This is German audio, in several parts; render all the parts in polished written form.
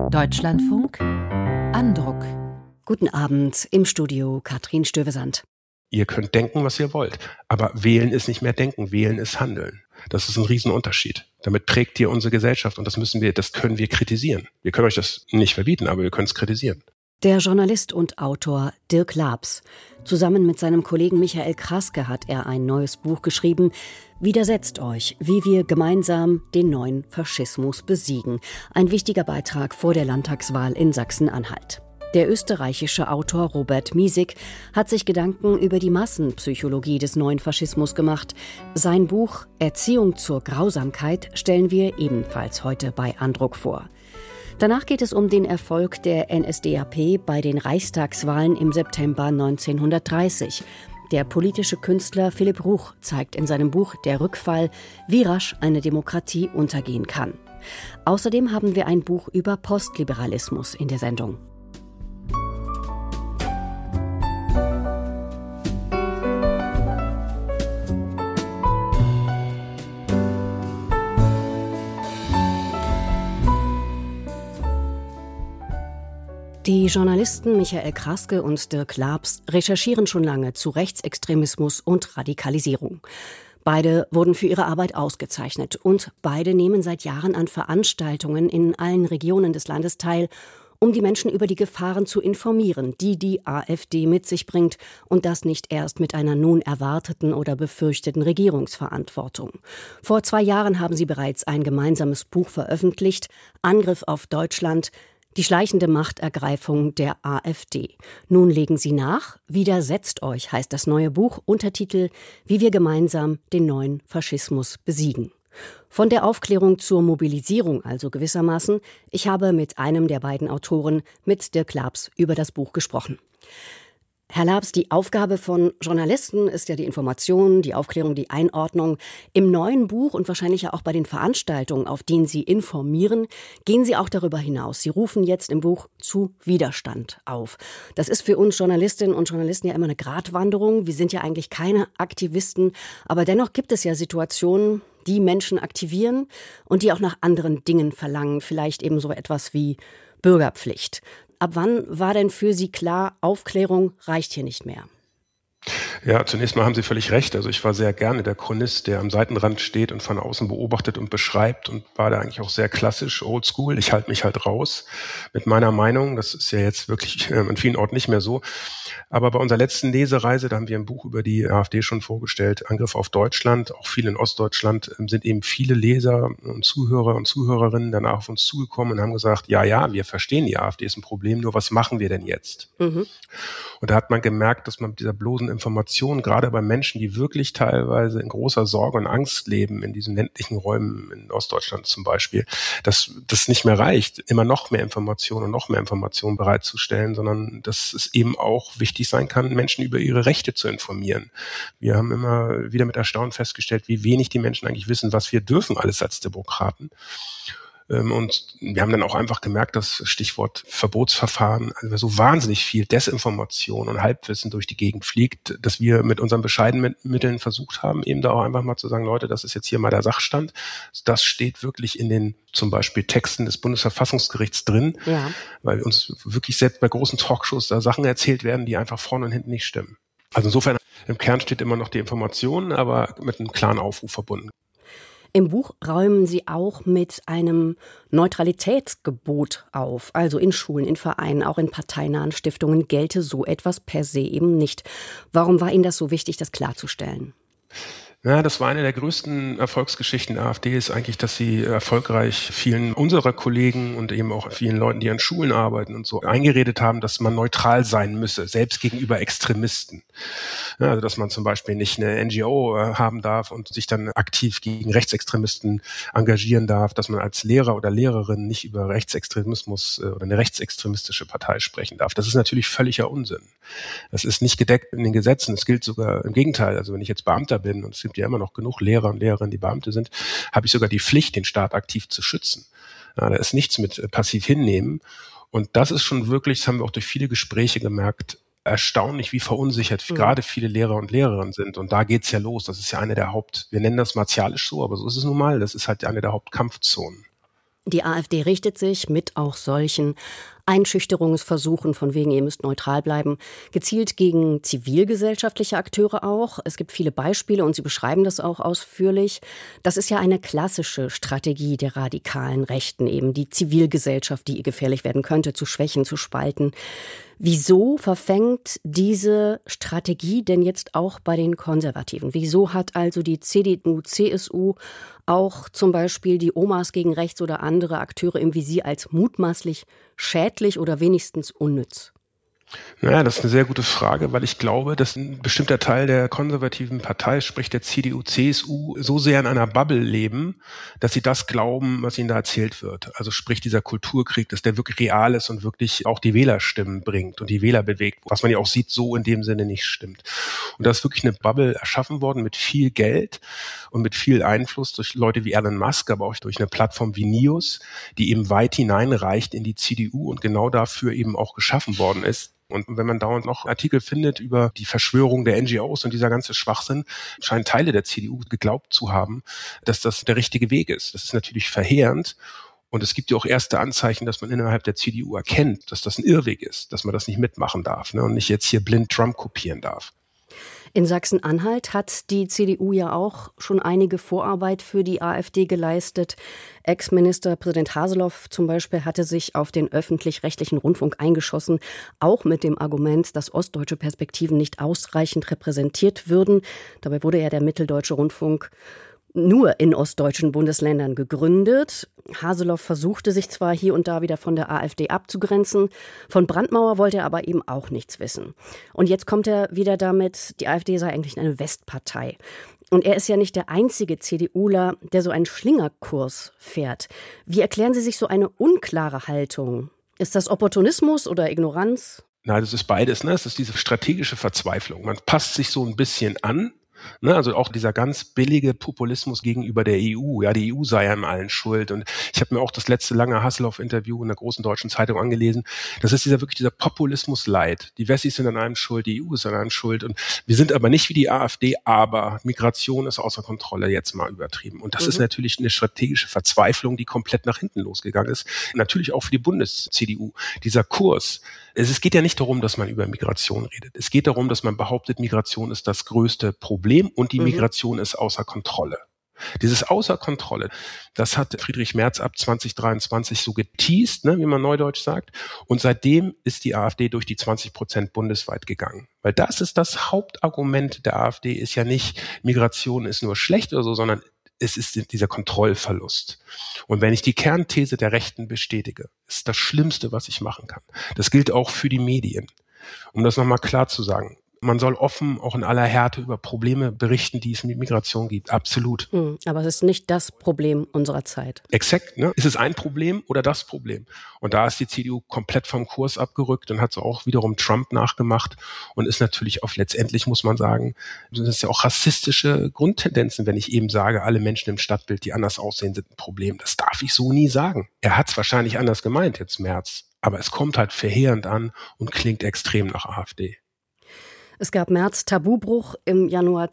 Deutschlandfunk Andruck. Guten Abend, im Studio Katrin Stövesand. Ihr könnt denken, was ihr wollt, aber wählen ist nicht mehr denken, wählen ist handeln. Das ist ein Riesenunterschied. Damit prägt ihr unsere Gesellschaft und das können wir kritisieren. Wir können euch das nicht verbieten, aber wir können es kritisieren. Der Journalist und Autor Dirk Laabs. Zusammen mit seinem Kollegen Michael Kraske hat er ein neues Buch geschrieben. Widersetzt euch, wie wir gemeinsam den neuen Faschismus besiegen. Ein wichtiger Beitrag vor der Landtagswahl in Sachsen-Anhalt. Der österreichische Autor Robert Miesig hat sich Gedanken über die Massenpsychologie des neuen Faschismus gemacht. Sein Buch Erziehung zur Grausamkeit stellen wir ebenfalls heute bei Andruck vor. Danach geht es um den Erfolg der NSDAP bei den Reichstagswahlen im September 1930. Der politische Künstler Philipp Ruch zeigt in seinem Buch Der Rückfall, wie rasch eine Demokratie untergehen kann. Außerdem haben wir ein Buch über Postliberalismus in der Sendung. Die Journalisten Michael Kraske und Dirk Laabs recherchieren schon lange zu Rechtsextremismus und Radikalisierung. Beide wurden für ihre Arbeit ausgezeichnet und beide nehmen seit Jahren an Veranstaltungen in allen Regionen des Landes teil, um die Menschen über die Gefahren zu informieren, die die AfD mit sich bringt, und das nicht erst mit einer nun erwarteten oder befürchteten Regierungsverantwortung. Vor 2 Jahren haben sie bereits ein gemeinsames Buch veröffentlicht, Angriff auf Deutschland, die schleichende Machtergreifung der AfD. Nun legen sie nach. Widersetzt euch heißt das neue Buch, Untertitel Wie wir gemeinsam den neuen Faschismus besiegen. Von der Aufklärung zur Mobilisierung also gewissermaßen. Ich habe mit einem der beiden Autoren, mit Dirk Laabs, über das Buch gesprochen. Herr Laabs, die Aufgabe von Journalisten ist ja die Information, die Aufklärung, die Einordnung. Im neuen Buch und wahrscheinlich ja auch bei den Veranstaltungen, auf denen Sie informieren, gehen Sie auch darüber hinaus. Sie rufen jetzt im Buch zu Widerstand auf. Das ist für uns Journalistinnen und Journalisten ja immer eine Gratwanderung. Wir sind ja eigentlich keine Aktivisten, aber dennoch gibt es ja Situationen, die Menschen aktivieren und die auch nach anderen Dingen verlangen. Vielleicht eben so etwas wie Bürgerpflicht. Ab wann war denn für Sie klar, Aufklärung reicht hier nicht mehr? Ja, zunächst mal haben Sie völlig recht. Also ich war sehr gerne der Chronist, der am Seitenrand steht und von außen beobachtet und beschreibt, und war da eigentlich auch sehr klassisch, oldschool. Ich halte mich halt raus mit meiner Meinung. Das ist ja jetzt wirklich an vielen Orten nicht mehr so. Aber bei unserer letzten Lesereise, da haben wir ein Buch über die AfD schon vorgestellt, Angriff auf Deutschland, auch viel in Ostdeutschland, sind eben viele Leser und Zuhörer und Zuhörerinnen danach auf uns zugekommen und haben gesagt, ja, wir verstehen, die AfD ist ein Problem, nur was machen wir denn jetzt? Und da hat man gemerkt, dass man mit dieser bloßen Information, gerade bei Menschen, die wirklich teilweise in großer Sorge und Angst leben, in diesen ländlichen Räumen in Ostdeutschland zum Beispiel, dass das nicht mehr reicht, immer noch mehr Informationen und noch mehr Informationen bereitzustellen, sondern dass es eben auch wichtig sein kann, Menschen über ihre Rechte zu informieren. Wir haben immer wieder mit Erstaunen festgestellt, wie wenig die Menschen eigentlich wissen, was wir dürfen alles als Demokraten. Und wir haben dann auch einfach gemerkt, dass Stichwort Verbotsverfahren, also so wahnsinnig viel Desinformation und Halbwissen durch die Gegend fliegt, dass wir mit unseren bescheidenen Mitteln versucht haben, eben da auch einfach mal zu sagen, Leute, das ist jetzt hier mal der Sachstand. Das steht wirklich in den zum Beispiel Texten des Bundesverfassungsgerichts drin, weil uns wirklich selbst bei großen Talkshows da Sachen erzählt werden, die einfach vorne und hinten nicht stimmen. Also insofern, im Kern steht immer noch die Information, aber mit einem klaren Aufruf verbunden. Im Buch räumen Sie auch mit einem Neutralitätsgebot auf. Also in Schulen, in Vereinen, auch in parteinahen Stiftungen gelte so etwas per se eben nicht. Warum war Ihnen das so wichtig, das klarzustellen? Ja, das war eine der größten Erfolgsgeschichten der AfD, ist eigentlich, dass sie erfolgreich vielen unserer Kollegen und eben auch vielen Leuten, die an Schulen arbeiten und so, eingeredet haben, dass man neutral sein müsse, selbst gegenüber Extremisten. Ja, also dass man zum Beispiel nicht eine NGO haben darf und sich dann aktiv gegen Rechtsextremisten engagieren darf, dass man als Lehrer oder Lehrerin nicht über Rechtsextremismus oder eine rechtsextremistische Partei sprechen darf. Das ist natürlich völliger Unsinn. Das ist nicht gedeckt in den Gesetzen. Es gilt sogar im Gegenteil. Also wenn ich jetzt Beamter bin, und es gibt ja immer noch genug Lehrer und Lehrerinnen, die Beamte sind, habe ich sogar die Pflicht, den Staat aktiv zu schützen. Ja, da ist nichts mit passiv hinnehmen. Und das ist schon wirklich, das haben wir auch durch viele Gespräche gemerkt, erstaunlich, wie verunsichert gerade viele Lehrer und Lehrerinnen sind. Und da geht's ja los. Das ist ja eine der wir nennen das martialisch so, aber so ist es nun mal, das ist halt eine der Hauptkampfzonen. Die AfD richtet sich mit auch solchen Einschüchterungsversuchen, von wegen, ihr müsst neutral bleiben, gezielt gegen zivilgesellschaftliche Akteure auch. Es gibt viele Beispiele und Sie beschreiben das auch ausführlich. Das ist ja eine klassische Strategie der radikalen Rechten, eben die Zivilgesellschaft, die ihr gefährlich werden könnte, zu schwächen, zu spalten. Wieso verfängt diese Strategie denn jetzt auch bei den Konservativen? Wieso hat also die CDU, CSU auch zum Beispiel die Omas gegen rechts oder andere Akteure im Visier als mutmaßlich schädlich oder wenigstens unnütz? Naja, das ist eine sehr gute Frage, weil ich glaube, dass ein bestimmter Teil der konservativen Partei, sprich der CDU, CSU, so sehr in einer Bubble leben, dass sie das glauben, was ihnen da erzählt wird. Also sprich dieser Kulturkrieg, dass der wirklich real ist und wirklich auch die Wählerstimmen bringt und die Wähler bewegt, was man ja auch sieht, so in dem Sinne nicht stimmt. Und da ist wirklich eine Bubble erschaffen worden mit viel Geld und mit viel Einfluss durch Leute wie Elon Musk, aber auch durch eine Plattform wie Nius, die eben weit hineinreicht in die CDU und genau dafür eben auch geschaffen worden ist. Und wenn man dauernd noch Artikel findet über die Verschwörung der NGOs und dieser ganze Schwachsinn, scheinen Teile der CDU geglaubt zu haben, dass das der richtige Weg ist. Das ist natürlich verheerend. Und es gibt ja auch erste Anzeichen, dass man innerhalb der CDU erkennt, dass das ein Irrweg ist, dass man das nicht mitmachen darf, ne, und nicht jetzt hier blind Trump kopieren darf. In Sachsen-Anhalt hat die CDU ja auch schon einige Vorarbeit für die AfD geleistet. Ex-Ministerpräsident Haseloff zum Beispiel hatte sich auf den öffentlich-rechtlichen Rundfunk eingeschossen, auch mit dem Argument, dass ostdeutsche Perspektiven nicht ausreichend repräsentiert würden. Dabei wurde ja der Mitteldeutsche Rundfunk nur in ostdeutschen Bundesländern gegründet. Haseloff versuchte sich zwar hier und da wieder von der AfD abzugrenzen, von Brandmauer wollte er aber eben auch nichts wissen. Und jetzt kommt er wieder damit, die AfD sei eigentlich eine Westpartei. Und er ist ja nicht der einzige CDUler, der so einen Schlingerkurs fährt. Wie erklären Sie sich so eine unklare Haltung? Ist das Opportunismus oder Ignoranz? Nein, das ist beides, ne? Es ist diese strategische Verzweiflung. Man passt sich so ein bisschen an. Ne, also auch dieser ganz billige Populismus gegenüber der EU. Ja, die EU sei an allen schuld. Und ich habe mir auch das letzte lange Haseloff-Interview in der großen deutschen Zeitung angelesen. Das ist wirklich dieser Populismus light. Die Wessis sind an allem schuld, die EU ist an allem schuld. Und wir sind aber nicht wie die AfD, aber Migration ist außer Kontrolle, jetzt mal übertrieben. Und das ist natürlich eine strategische Verzweiflung, die komplett nach hinten losgegangen ist. Natürlich auch für die Bundes-CDU. Dieser Kurs. Es geht ja nicht darum, dass man über Migration redet. Es geht darum, dass man behauptet, Migration ist das größte Problem und die Migration ist außer Kontrolle. Dieses außer Kontrolle, das hat Friedrich Merz ab 2023 so geteast, ne, wie man neudeutsch sagt. Und seitdem ist die AfD durch die 20% bundesweit gegangen. Weil das ist das Hauptargument der AfD, ist ja nicht, Migration ist nur schlecht oder so, sondern es ist dieser Kontrollverlust. Und wenn ich die Kernthese der Rechten bestätige, ist das Schlimmste, was ich machen kann. Das gilt auch für die Medien. Um das nochmal klar zu sagen. Man soll offen, auch in aller Härte, über Probleme berichten, die es mit Migration gibt. Absolut. Aber es ist nicht das Problem unserer Zeit. Exakt, ne? Ist es ein Problem oder das Problem? Und da ist die CDU komplett vom Kurs abgerückt und hat so auch wiederum Trump nachgemacht und ist natürlich auch letztendlich, muss man sagen, das ist ja auch rassistische Grundtendenzen, wenn ich eben sage, alle Menschen im Stadtbild, die anders aussehen, sind ein Problem. Das darf ich so nie sagen. Er hat es wahrscheinlich anders gemeint, jetzt Merz. Aber es kommt halt verheerend an und klingt extrem nach AfD. Es gab Merz Tabubruch im Januar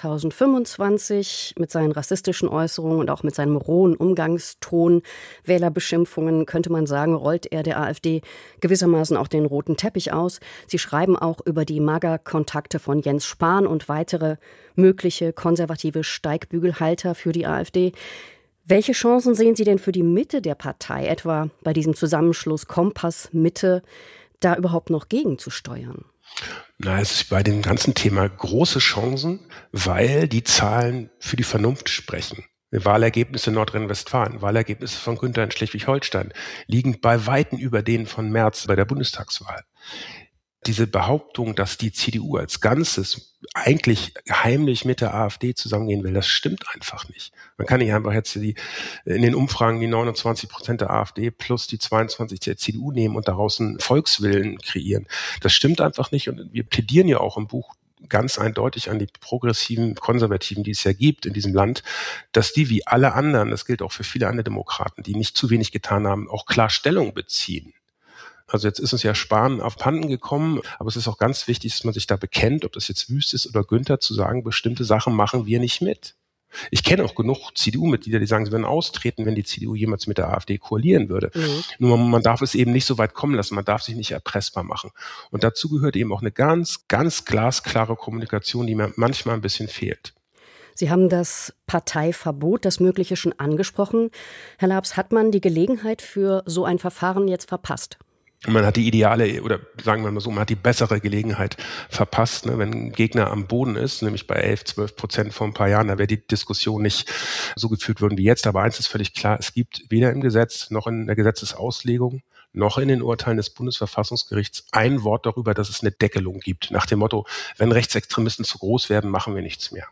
2025 mit seinen rassistischen Äußerungen und auch mit seinem rohen Umgangston. Wählerbeschimpfungen, könnte man sagen, rollt er der AfD gewissermaßen auch den roten Teppich aus. Sie schreiben auch über die Magerkontakte von Jens Spahn und weitere mögliche konservative Steigbügelhalter für die AfD. Welche Chancen sehen Sie denn für die Mitte der Partei, etwa bei diesem Zusammenschluss Kompass Mitte, da überhaupt noch gegenzusteuern? Na, es ist bei dem ganzen Thema große Chancen, weil die Zahlen für die Vernunft sprechen. Wahlergebnisse in Nordrhein-Westfalen, Wahlergebnisse von Günther in Schleswig-Holstein liegen bei Weitem über denen von Merz bei der Bundestagswahl. Diese Behauptung, dass die CDU als Ganzes eigentlich heimlich mit der AfD zusammengehen will, das stimmt einfach nicht. Man kann nicht einfach jetzt in den Umfragen die 29% der AfD plus die 22% der CDU nehmen und daraus einen Volkswillen kreieren. Das stimmt einfach nicht und wir plädieren ja auch im Buch ganz eindeutig an die progressiven Konservativen, die es ja gibt in diesem Land, dass die wie alle anderen, das gilt auch für viele andere Demokraten, die nicht zu wenig getan haben, auch klar Stellung beziehen. Also jetzt ist uns ja Spahn auf Panden gekommen, aber es ist auch ganz wichtig, dass man sich da bekennt, ob das jetzt Wüst ist oder Günther, zu sagen, bestimmte Sachen machen wir nicht mit. Ich kenne auch genug CDU-Mitglieder, die sagen, sie würden austreten, wenn die CDU jemals mit der AfD koalieren würde. Nur man darf es eben nicht so weit kommen lassen, man darf sich nicht erpressbar machen. Und dazu gehört eben auch eine ganz, ganz glasklare Kommunikation, die mir manchmal ein bisschen fehlt. Sie haben das Parteiverbot, das mögliche, schon angesprochen. Herr Laabs, hat man die Gelegenheit für so ein Verfahren jetzt verpasst? Man hat die ideale, oder sagen wir mal so, man hat die bessere Gelegenheit verpasst, ne? Wenn ein Gegner am Boden ist, nämlich bei 11-12% vor ein paar Jahren, da wäre die Diskussion nicht so geführt worden wie jetzt. Aber eins ist völlig klar, es gibt weder im Gesetz noch in der Gesetzesauslegung noch in den Urteilen des Bundesverfassungsgerichts ein Wort darüber, dass es eine Deckelung gibt. Nach dem Motto, wenn Rechtsextremisten zu groß werden, machen wir nichts mehr.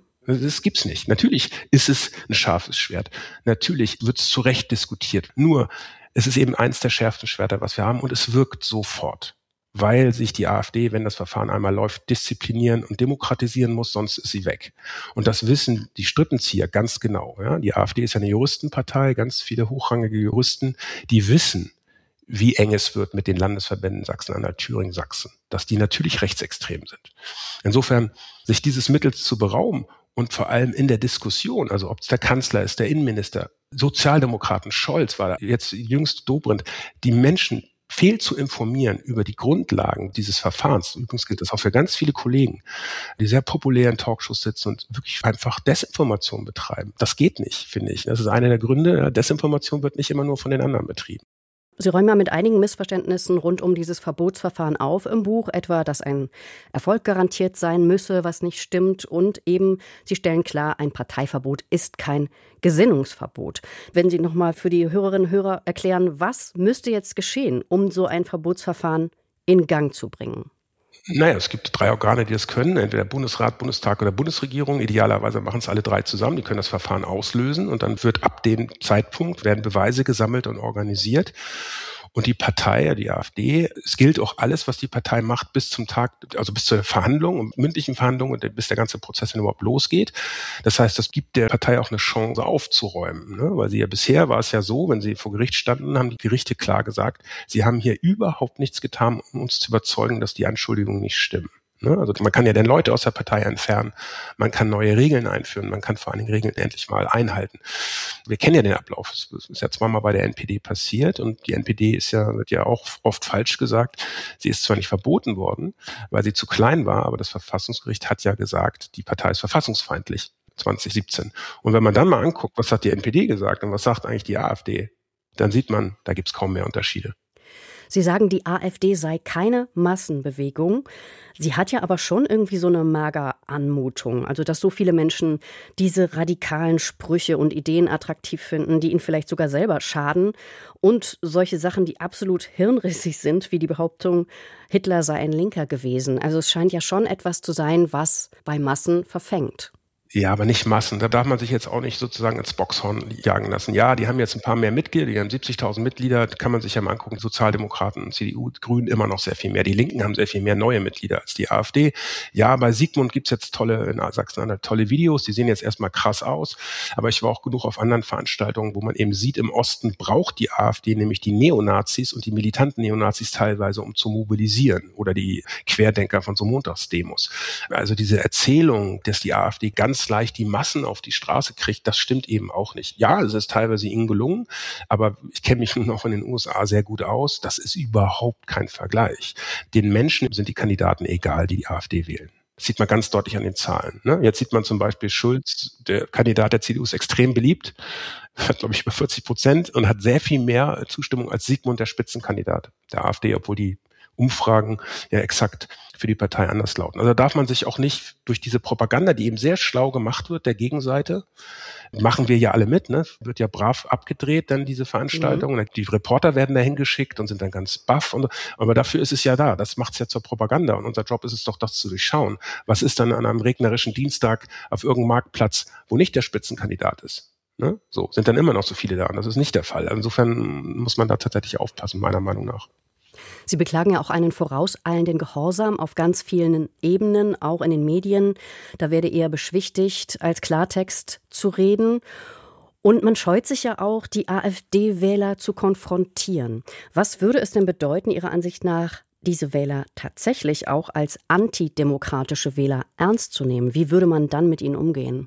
Das gibt's nicht. Natürlich ist es ein scharfes Schwert. Natürlich wird es zu Recht diskutiert. Nur, es ist eben eins der schärfsten Schwerter, was wir haben, und es wirkt sofort, weil sich die AfD, wenn das Verfahren einmal läuft, disziplinieren und demokratisieren muss, sonst ist sie weg. Und das wissen die Strippenzieher ganz genau. Ja? Die AfD ist ja eine Juristenpartei, ganz viele hochrangige Juristen, die wissen, wie eng es wird mit den Landesverbänden Sachsen-Anhalt, Thüringen, Sachsen, dass die natürlich rechtsextrem sind. Insofern, sich dieses Mittels zu berauben und vor allem in der Diskussion, also ob es der Kanzler ist, der Innenminister, Sozialdemokraten, Scholz war da, jetzt jüngst Dobrindt, die Menschen fehl zu informieren über die Grundlagen dieses Verfahrens. Übrigens gilt das auch für ganz viele Kollegen, die sehr populär in Talkshows sitzen und wirklich einfach Desinformation betreiben. Das geht nicht, finde ich. Das ist einer der Gründe. Desinformation wird nicht immer nur von den anderen betrieben. Sie räumen ja mit einigen Missverständnissen rund um dieses Verbotsverfahren auf im Buch, etwa, dass ein Erfolg garantiert sein müsse, was nicht stimmt, und eben, Sie stellen klar, ein Parteiverbot ist kein Gesinnungsverbot. Wenn Sie nochmal für die Hörerinnen und Hörer erklären, was müsste jetzt geschehen, um so ein Verbotsverfahren in Gang zu bringen? Naja, es gibt 3 Organe, die das können, entweder Bundesrat, Bundestag oder Bundesregierung. Idealerweise machen es alle 3 zusammen, die können das Verfahren auslösen und dann wird ab dem Zeitpunkt, werden Beweise gesammelt und organisiert. Und die Partei, die AfD, es gilt auch alles, was die Partei macht, bis zum Tag, also bis zur Verhandlung, mündlichen Verhandlung und bis der ganze Prozess dann überhaupt losgeht. Das heißt, das gibt der Partei auch eine Chance aufzuräumen, ne? Weil sie ja bisher war es ja so, wenn sie vor Gericht standen, haben die Gerichte klar gesagt, sie haben hier überhaupt nichts getan, um uns zu überzeugen, dass die Anschuldigungen nicht stimmen. Also man kann ja dann Leute aus der Partei entfernen, man kann neue Regeln einführen, man kann vor allen Dingen Regeln endlich mal einhalten. Wir kennen ja den Ablauf, es ist ja zweimal bei der NPD passiert und die NPD wird ja auch oft falsch gesagt, sie ist zwar nicht verboten worden, weil sie zu klein war, aber das Verfassungsgericht hat ja gesagt, die Partei ist verfassungsfeindlich 2017. Und wenn man dann mal anguckt, was hat die NPD gesagt und was sagt eigentlich die AfD, dann sieht man, da gibt es kaum mehr Unterschiede. Sie sagen, die AfD sei keine Massenbewegung. Sie hat ja aber schon irgendwie so eine Mager-Anmutung. Also, dass so viele Menschen diese radikalen Sprüche und Ideen attraktiv finden, die ihnen vielleicht sogar selber schaden. Und solche Sachen, die absolut hirnrissig sind, wie die Behauptung, Hitler sei ein Linker gewesen. Also, es scheint ja schon etwas zu sein, was bei Massen verfängt. Ja, aber nicht Massen. Da darf man sich jetzt auch nicht sozusagen ins Boxhorn jagen lassen. Ja, die haben jetzt ein paar mehr Mitglieder, die haben 70.000 Mitglieder, kann man sich ja mal angucken. Sozialdemokraten, CDU, Grünen immer noch sehr viel mehr. Die Linken haben sehr viel mehr neue Mitglieder als die AfD. Ja, bei Sigmund gibt's jetzt in Sachsen-Anhalt tolle Videos, die sehen jetzt erstmal krass aus. Aber ich war auch genug auf anderen Veranstaltungen, wo man eben sieht, im Osten braucht die AfD nämlich die Neonazis und die militanten Neonazis teilweise, um zu mobilisieren. Oder die Querdenker von so Montagsdemos. Also diese Erzählung, dass die AfD ganz leicht die Massen auf die Straße kriegt, das stimmt eben auch nicht. Ja, es ist teilweise ihnen gelungen, aber ich kenne mich nun auch in den USA sehr gut aus. Das ist überhaupt kein Vergleich. Den Menschen sind die Kandidaten egal, die AfD wählen. Das sieht man ganz deutlich an den Zahlen. Ne? Jetzt sieht man zum Beispiel Schulz, der Kandidat der CDU, ist extrem beliebt, hat, glaube ich, über 40% und hat sehr viel mehr Zustimmung als Sigmund, der Spitzenkandidat der AfD, obwohl die Umfragen ja exakt für die Partei anders lauten. Also darf man sich auch nicht durch diese Propaganda, die eben sehr schlau gemacht wird, der Gegenseite, machen wir ja alle mit, ne? Wird ja brav abgedreht, dann diese Veranstaltung. Die Reporter werden dahin geschickt und sind dann ganz baff. Aber dafür ist es ja da. Das macht es ja zur Propaganda. Und unser Job ist es doch, das zu durchschauen. Was ist dann an einem regnerischen Dienstag auf irgendeinem Marktplatz, wo nicht der Spitzenkandidat ist? Ne? So, sind dann immer noch so viele da. Und das ist nicht der Fall. Insofern muss man da tatsächlich aufpassen, meiner Meinung nach. Sie beklagen ja auch einen vorauseilenden Gehorsam auf ganz vielen Ebenen, auch in den Medien. Da werde eher beschwichtigt, als Klartext zu reden. Und man scheut sich ja auch, die AfD-Wähler zu konfrontieren. Was würde es denn bedeuten, Ihrer Ansicht nach, diese Wähler tatsächlich auch als antidemokratische Wähler ernst zu nehmen? Wie würde man dann mit ihnen umgehen?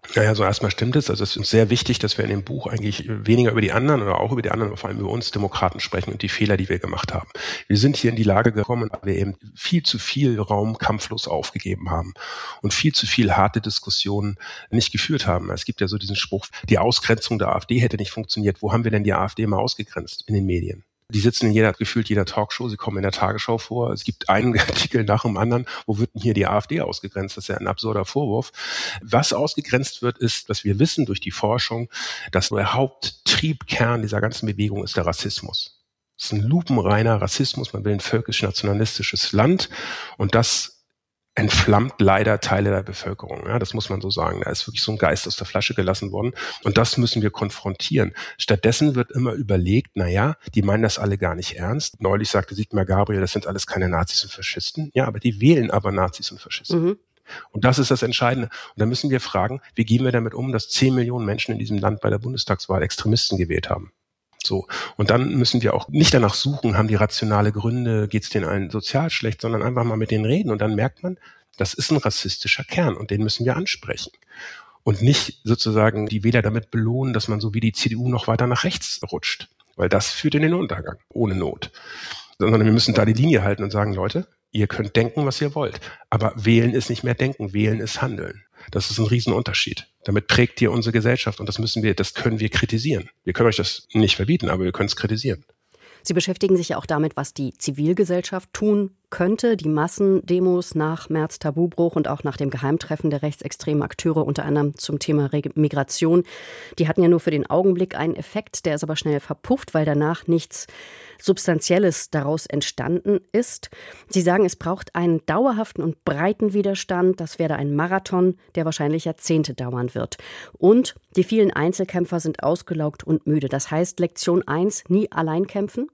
Naja, so erstmal stimmt es. Also es ist uns sehr wichtig, dass wir in dem Buch eigentlich weniger über die anderen oder auch über die anderen, aber vor allem über uns Demokraten sprechen und die Fehler, die wir gemacht haben. Wir sind hier in die Lage gekommen, weil wir eben viel zu viel Raum kampflos aufgegeben haben und viel zu viel harte Diskussionen nicht geführt haben. Es gibt ja so diesen Spruch, die Ausgrenzung der AfD hätte nicht funktioniert. Wo haben wir denn die AfD mal ausgegrenzt? In den Medien. Die sitzen in gefühlt jeder Talkshow, sie kommen in der Tagesschau vor. Es gibt einen Artikel nach dem anderen, wo wird denn hier die AfD ausgegrenzt? Das ist ja ein absurder Vorwurf. Was ausgegrenzt wird, ist, dass wir wissen durch die Forschung, dass der Haupttriebkern dieser ganzen Bewegung ist der Rassismus. Es ist ein lupenreiner Rassismus, man will ein völkisch-nationalistisches Land und das entflammt leider Teile der Bevölkerung. Ja, das muss man so sagen. Da ist wirklich so ein Geist aus der Flasche gelassen worden. Und das müssen wir konfrontieren. Stattdessen wird immer überlegt, die meinen das alle gar nicht ernst. Neulich sagte Sigmar Gabriel, das sind alles keine Nazis und Faschisten. Ja, aber die wählen aber Nazis und Faschisten. Mhm. Und das ist das Entscheidende. Und da müssen wir fragen, wie gehen wir damit um, dass 10 Millionen Menschen in diesem Land bei der Bundestagswahl Extremisten gewählt haben? So. Und dann müssen wir auch nicht danach suchen, haben die rationale Gründe, geht es denen allen sozial schlecht, sondern einfach mal mit denen reden. Und dann merkt man, das ist ein rassistischer Kern und den müssen wir ansprechen. Und nicht sozusagen die Wähler damit belohnen, dass man so wie die CDU noch weiter nach rechts rutscht. Weil das führt in den Untergang, ohne Not. Sondern wir müssen da die Linie halten und sagen, Leute, ihr könnt denken, was ihr wollt. Aber wählen ist nicht mehr denken, wählen ist handeln. Das ist ein Riesenunterschied. Damit prägt ihr unsere Gesellschaft und das können wir kritisieren. Wir können euch das nicht verbieten, aber wir können es kritisieren. Sie beschäftigen sich ja auch damit, was die Zivilgesellschaft tun könnte. Die Massendemos nach März-Tabubruch und auch nach dem Geheimtreffen der rechtsextremen Akteure, unter anderem zum Thema Migration, die hatten ja nur für den Augenblick einen Effekt, der ist aber schnell verpufft, weil danach nichts Substanzielles daraus entstanden ist. Sie sagen, es braucht einen dauerhaften und breiten Widerstand. Das wäre ein Marathon, der wahrscheinlich Jahrzehnte dauern wird. Und die vielen Einzelkämpfer sind ausgelaugt und müde. Das heißt, Lektion 1, nie allein kämpfen?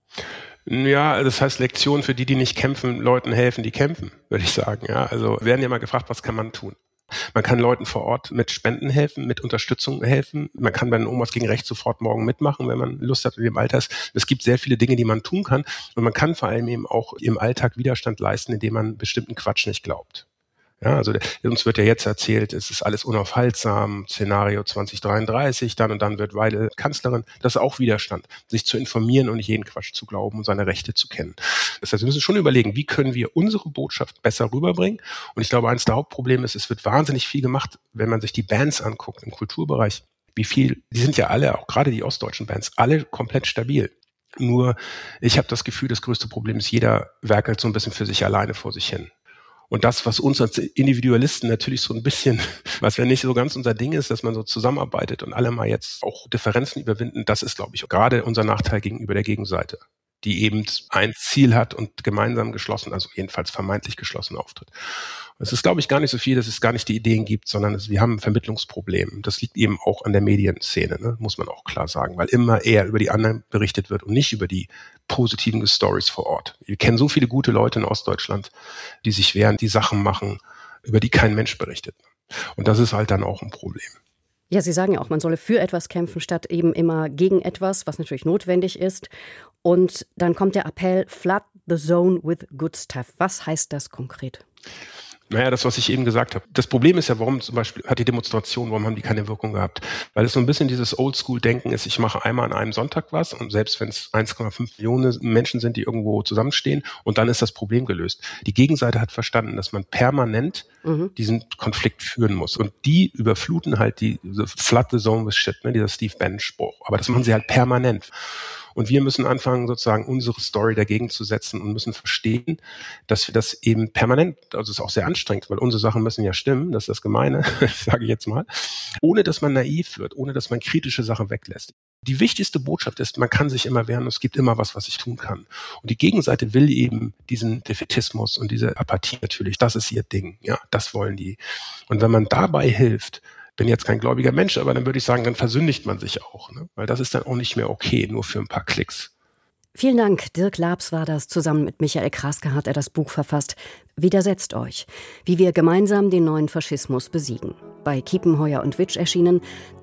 Ja, das heißt Lektion für die nicht kämpfen, Leuten helfen, die kämpfen, würde ich sagen. Ja, also wir werden ja mal gefragt, was kann man tun? Man kann Leuten vor Ort mit Spenden helfen, mit Unterstützung helfen. Man kann bei den Omas gegen Rechts sofort morgen mitmachen, wenn man Lust hat, in dem Alter ist. Es gibt sehr viele Dinge, die man tun kann. Und man kann vor allem eben auch im Alltag Widerstand leisten, indem man bestimmten Quatsch nicht glaubt. Ja, also uns wird ja jetzt erzählt, es ist alles unaufhaltsam, Szenario 2033, dann und dann wird Weidel Kanzlerin. Das ist auch Widerstand, sich zu informieren und nicht jeden Quatsch zu glauben und seine Rechte zu kennen. Das heißt, wir müssen schon überlegen, wie können wir unsere Botschaft besser rüberbringen. Und ich glaube, eines der Hauptprobleme ist, es wird wahnsinnig viel gemacht, wenn man sich die Bands anguckt im Kulturbereich. Die sind ja alle, auch gerade die ostdeutschen Bands, alle komplett stabil. Nur, ich habe das Gefühl, das größte Problem ist, jeder werkelt so ein bisschen für sich alleine vor sich hin. Und das, was uns als Individualisten natürlich so ein bisschen, was ja nicht so ganz unser Ding ist, dass man so zusammenarbeitet und alle mal jetzt auch Differenzen überwinden, das ist, glaube ich, gerade unser Nachteil gegenüber der Gegenseite, die eben ein Ziel hat und gemeinsam geschlossen, also jedenfalls vermeintlich geschlossen auftritt. Es ist, glaube ich, gar nicht so viel, dass es gar nicht die Ideen gibt, sondern wir haben ein Vermittlungsproblem. Das liegt eben auch an der Medienszene, ne? Muss man auch klar sagen, weil immer eher über die anderen berichtet wird und nicht über die positiven Stories vor Ort. Wir kennen so viele gute Leute in Ostdeutschland, die sich wehren, die Sachen machen, über die kein Mensch berichtet. Und das ist halt dann auch ein Problem. Ja, Sie sagen ja auch, man solle für etwas kämpfen, statt eben immer gegen etwas, was natürlich notwendig ist. Und dann kommt der Appell, flood the zone with good stuff. Was heißt das konkret? Naja, das, was ich eben gesagt habe. Das Problem ist ja, warum zum Beispiel hat die Demonstration, warum haben die keine Wirkung gehabt? Weil es so ein bisschen dieses Oldschool-Denken ist, ich mache einmal an einem Sonntag was und selbst wenn es 1,5 Millionen Menschen sind, die irgendwo zusammenstehen und dann ist das Problem gelöst. Die Gegenseite hat verstanden, dass man permanent diesen Konflikt führen muss und die überfluten halt diese flood the zone with shit, ne, dieser Steve Bannon-Spruch. Aber das machen sie halt permanent. Und wir müssen anfangen, sozusagen unsere Story dagegen zu setzen und müssen verstehen, dass wir das eben permanent, also es ist auch sehr anstrengend, weil unsere Sachen müssen ja stimmen, das ist das Gemeine, sage ich jetzt mal, ohne dass man naiv wird, ohne dass man kritische Sachen weglässt. Die wichtigste Botschaft ist, man kann sich immer wehren, es gibt immer was ich tun kann. Und die Gegenseite will eben diesen Defätismus und diese Apathie natürlich, das ist ihr Ding, ja, das wollen die. Und wenn man dabei hilft, bin jetzt kein gläubiger Mensch, aber dann würde ich sagen, dann versündigt man sich auch, ne? Weil das ist dann auch nicht mehr okay, nur für ein paar Klicks. Vielen Dank. Dirk Labs war das. Zusammen mit Michael Kraske hat er das Buch verfasst. Widersetzt euch. Wie wir gemeinsam den neuen Faschismus besiegen. Bei Kiepenheuer und Witsch erschienen,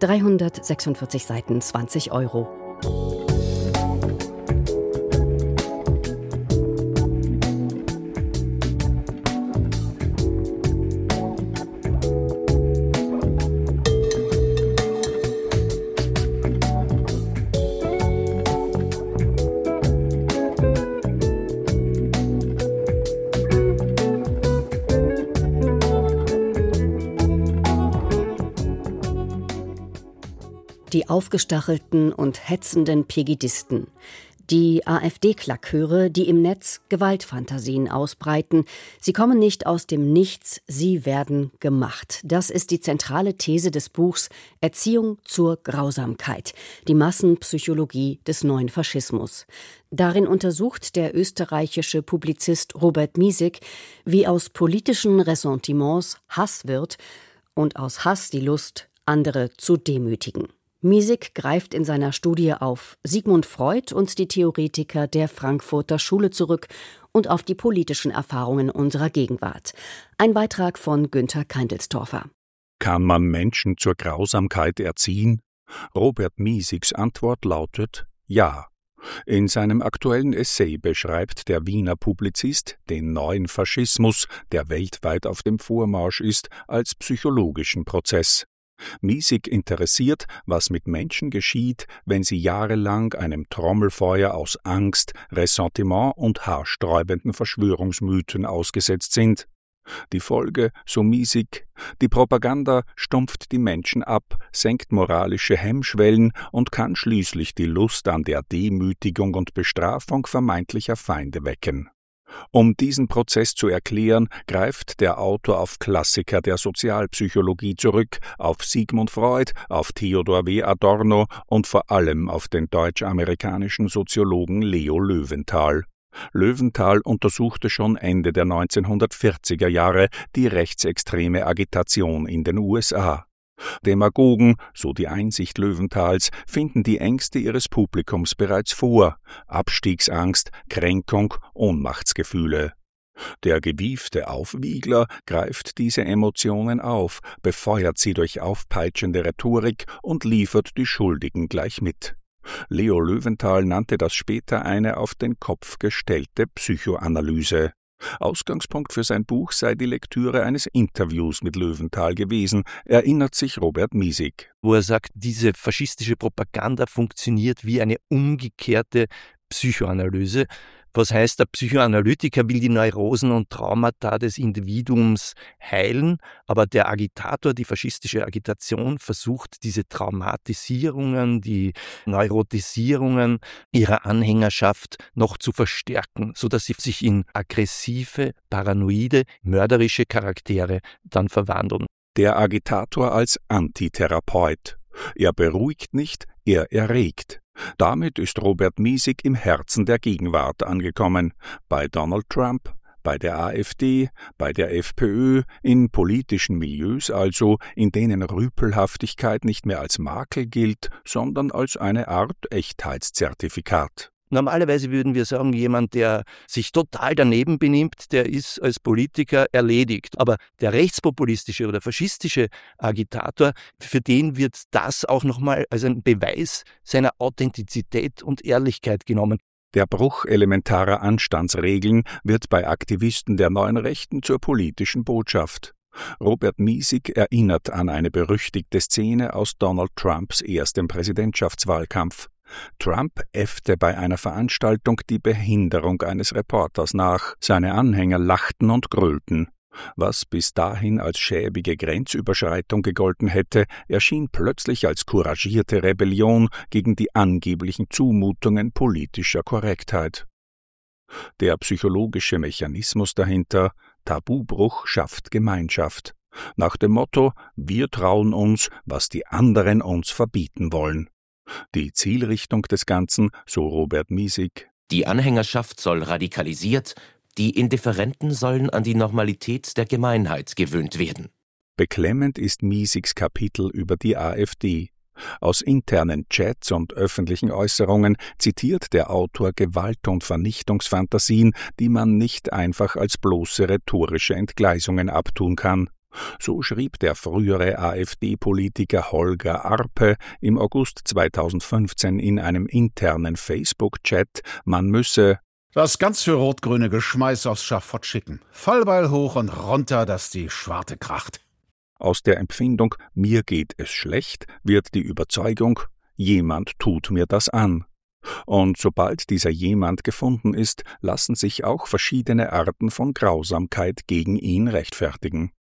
346 Seiten, 20 €. die aufgestachelten und hetzenden Pegidisten, die AfD-Klackhöre, die im Netz Gewaltfantasien ausbreiten. Sie kommen nicht aus dem Nichts, sie werden gemacht. Das ist die zentrale These des Buchs Erziehung zur Grausamkeit, die Massenpsychologie des neuen Faschismus. Darin untersucht der österreichische Publizist Robert Miesig, wie aus politischen Ressentiments Hass wird und aus Hass die Lust, andere zu demütigen. Miesig greift in seiner Studie auf Sigmund Freud und die Theoretiker der Frankfurter Schule zurück und auf die politischen Erfahrungen unserer Gegenwart. Ein Beitrag von Günther Keindelstorfer. Kann man Menschen zur Grausamkeit erziehen? Robert Miesigs Antwort lautet ja. In seinem aktuellen Essay beschreibt der Wiener Publizist den neuen Faschismus, der weltweit auf dem Vormarsch ist, als psychologischen Prozess. Miesig interessiert, was mit Menschen geschieht, wenn sie jahrelang einem Trommelfeuer aus Angst, Ressentiment und haarsträubenden Verschwörungsmythen ausgesetzt sind. Die Folge, so Miesig: die Propaganda stumpft die Menschen ab, senkt moralische Hemmschwellen und kann schließlich die Lust an der Demütigung und Bestrafung vermeintlicher Feinde wecken. Um diesen Prozess zu erklären, greift der Autor auf Klassiker der Sozialpsychologie zurück, auf Sigmund Freud, auf Theodor W. Adorno und vor allem auf den deutsch-amerikanischen Soziologen Leo Löwenthal. Löwenthal untersuchte schon Ende der 1940er Jahre die rechtsextreme Agitation in den USA. Demagogen, so die Einsicht Löwenthals, finden die Ängste ihres Publikums bereits vor: Abstiegsangst, Kränkung, Ohnmachtsgefühle. Der gewiefte Aufwiegler greift diese Emotionen auf, befeuert sie durch aufpeitschende Rhetorik und liefert die Schuldigen gleich mit. Leo Löwenthal nannte das später eine auf den Kopf gestellte Psychoanalyse. Ausgangspunkt für sein Buch sei die Lektüre eines Interviews mit Löwenthal gewesen, erinnert sich Robert Miesig. Wo er sagt, diese faschistische Propaganda funktioniert wie eine umgekehrte Psychoanalyse. Was heißt, der Psychoanalytiker will die Neurosen und Traumata des Individuums heilen, aber der Agitator, die faschistische Agitation, versucht diese Traumatisierungen, die Neurotisierungen ihrer Anhängerschaft noch zu verstärken, sodass sie sich in aggressive, paranoide, mörderische Charaktere dann verwandeln. Der Agitator als Antitherapeut. Er beruhigt nicht, er erregt. Damit ist Robert Miesig im Herzen der Gegenwart angekommen. Bei Donald Trump, bei der AfD, bei der FPÖ, in politischen Milieus also, in denen Rüpelhaftigkeit nicht mehr als Makel gilt, sondern als eine Art Echtheitszertifikat. Normalerweise würden wir sagen, jemand, der sich total daneben benimmt, der ist als Politiker erledigt. Aber der rechtspopulistische oder faschistische Agitator, für den wird das auch nochmal als ein Beweis seiner Authentizität und Ehrlichkeit genommen. Der Bruch elementarer Anstandsregeln wird bei Aktivisten der neuen Rechten zur politischen Botschaft. Robert Miesig erinnert an eine berüchtigte Szene aus Donald Trumps erstem Präsidentschaftswahlkampf. Trump äffte bei einer Veranstaltung die Behinderung eines Reporters nach. Seine Anhänger lachten und grölten. Was bis dahin als schäbige Grenzüberschreitung gegolten hätte, erschien plötzlich als couragierte Rebellion gegen die angeblichen Zumutungen politischer Korrektheit. Der psychologische Mechanismus dahinter: Tabubruch schafft Gemeinschaft. Nach dem Motto: Wir trauen uns, was die anderen uns verbieten wollen. Die Zielrichtung des Ganzen, so Robert Miesig: Die Anhängerschaft soll radikalisiert, die Indifferenten sollen an die Normalität der Gemeinheit gewöhnt werden. Beklemmend ist Miesigs Kapitel über die AfD. Aus internen Chats und öffentlichen Äußerungen zitiert der Autor Gewalt- und Vernichtungsfantasien, die man nicht einfach als bloße rhetorische Entgleisungen abtun kann. So schrieb der frühere AfD-Politiker Holger Arpe im August 2015 in einem internen Facebook-Chat, man müsse das ganz für rot-grüne Geschmeiß aufs Schafott schicken. Fallbeil hoch und runter, dass die Schwarte kracht. Aus der Empfindung, mir geht es schlecht, wird die Überzeugung, jemand tut mir das an. Und sobald dieser jemand gefunden ist, lassen sich auch verschiedene Arten von Grausamkeit gegen ihn rechtfertigen.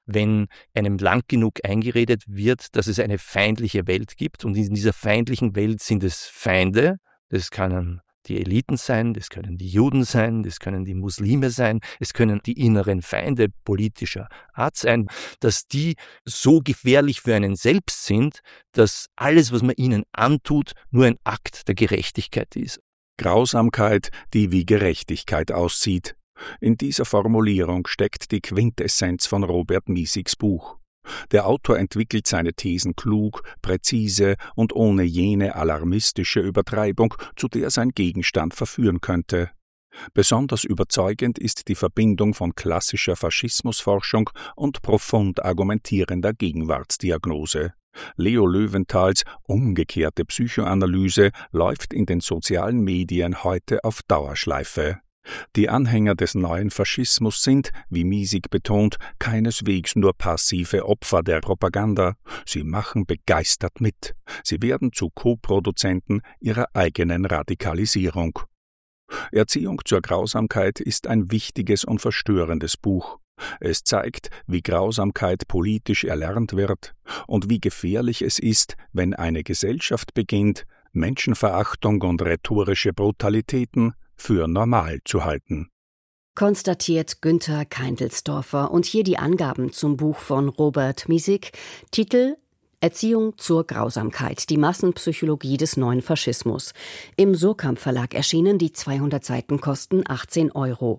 wenn einem lang genug eingeredet wird, dass es eine feindliche Welt gibt. Und in dieser feindlichen Welt sind es Feinde. Das können die Eliten sein, das können die Juden sein, das können die Muslime sein, es können die inneren Feinde politischer Art sein, dass die so gefährlich für einen selbst sind, dass alles, was man ihnen antut, nur ein Akt der Gerechtigkeit ist. Grausamkeit, die wie Gerechtigkeit aussieht. In dieser Formulierung steckt die Quintessenz von Robert Miesigs Buch. Der Autor entwickelt seine Thesen klug, präzise und ohne jene alarmistische Übertreibung, zu der sein Gegenstand verführen könnte. Besonders überzeugend ist die Verbindung von klassischer Faschismusforschung und profund argumentierender Gegenwartsdiagnose. Leo Löwenthals umgekehrte Psychoanalyse läuft in den sozialen Medien heute auf Dauerschleife. Die Anhänger des neuen Faschismus sind, wie Miesig betont, keineswegs nur passive Opfer der Propaganda. Sie machen begeistert mit. Sie werden zu Co-Produzenten ihrer eigenen Radikalisierung. Erziehung zur Grausamkeit ist ein wichtiges und verstörendes Buch. Es zeigt, wie Grausamkeit politisch erlernt wird und wie gefährlich es ist, wenn eine Gesellschaft beginnt, Menschenverachtung und rhetorische Brutalitäten für normal zu halten. Konstatiert Günther Keindelsdorfer. Und hier die Angaben zum Buch von Robert Miesig. Titel: Erziehung zur Grausamkeit, die Massenpsychologie des neuen Faschismus. Im Surkamp Verlag erschienen, die 200 Seiten kosten 18 €.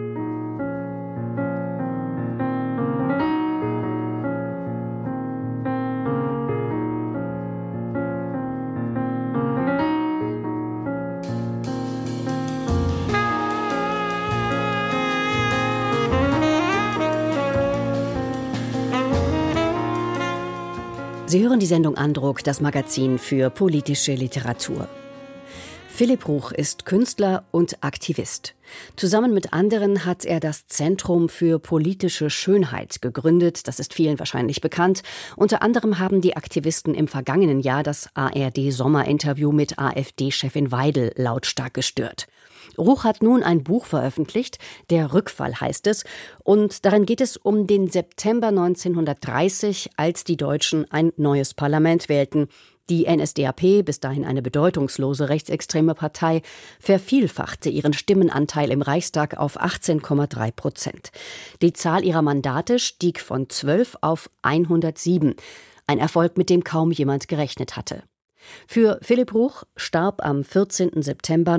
Sie hören die Sendung Andruck, das Magazin für politische Literatur. Philipp Ruch ist Künstler und Aktivist. Zusammen mit anderen hat er das Zentrum für politische Schönheit gegründet. Das ist vielen wahrscheinlich bekannt. Unter anderem haben die Aktivisten im vergangenen Jahr das ARD-Sommerinterview mit AfD-Chefin Weidel lautstark gestört. Ruch hat nun ein Buch veröffentlicht, Der Rückfall heißt es, und darin geht es um den September 1930, als die Deutschen ein neues Parlament wählten. Die NSDAP, bis dahin eine bedeutungslose rechtsextreme Partei, vervielfachte ihren Stimmenanteil im Reichstag auf 18,3%. Die Zahl ihrer Mandate stieg von 12 auf 107, ein Erfolg, mit dem kaum jemand gerechnet hatte. Für Philipp Ruch starb am 14. September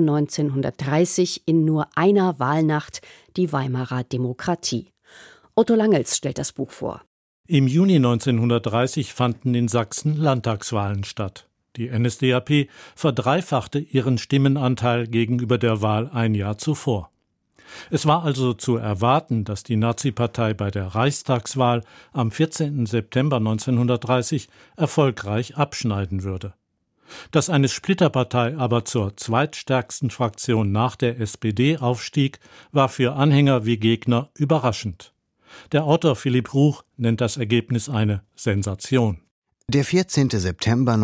1930 in nur einer Wahlnacht die Weimarer Demokratie. Otto Langels stellt das Buch vor. Im Juni 1930 fanden in Sachsen Landtagswahlen statt. Die NSDAP verdreifachte ihren Stimmenanteil gegenüber der Wahl ein Jahr zuvor. Es war also zu erwarten, dass die Nazi-Partei bei der Reichstagswahl am 14. September 1930 erfolgreich abschneiden würde. Dass eine Splitterpartei aber zur zweitstärksten Fraktion nach der SPD aufstieg, war für Anhänger wie Gegner überraschend. Der Autor Philipp Ruch nennt das Ergebnis eine Sensation. Der 14. September